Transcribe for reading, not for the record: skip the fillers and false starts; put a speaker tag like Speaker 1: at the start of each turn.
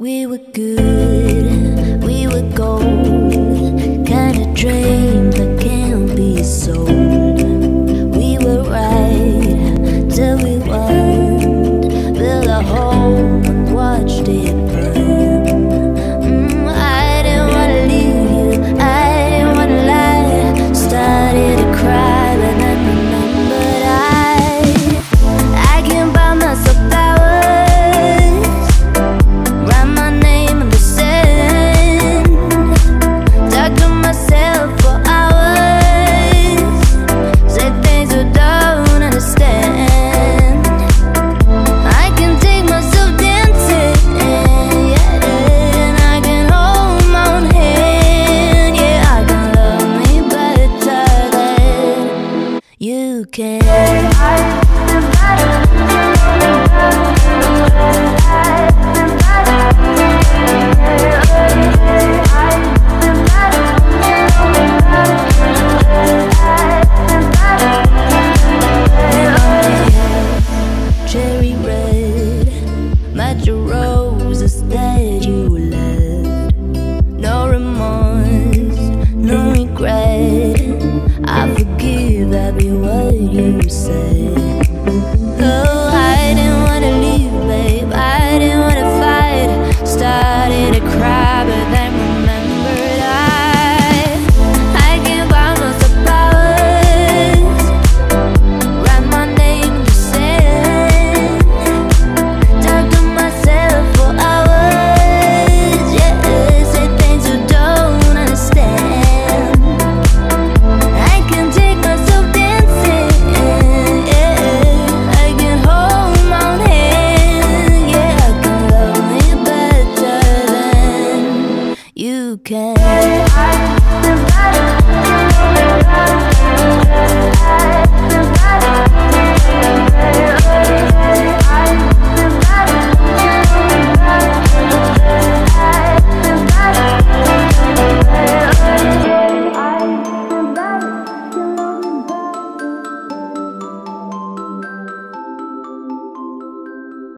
Speaker 1: We were good, we were gold, kind of dream that can't be sold. We were right till we weren't, built a home and watched it burn. I didn't wanna leave you, I didn't wanna lie. Started to cry, but then remembered I can't buy myself flowers. You can. Cherry red, matcha roses that you left. No remorse, no regret. I forgive every word you say. Oh, I didn't wanna leave, babe, I didn't wanna fight. Started to cry, but then remembered I can't buy myself flowers. Write my name in the sand. Talk to myself for hours. Yeah, say things you don't understand. I can take myself dancing. Yeah, I can hold my own hand. Yeah, I can love me better than you can.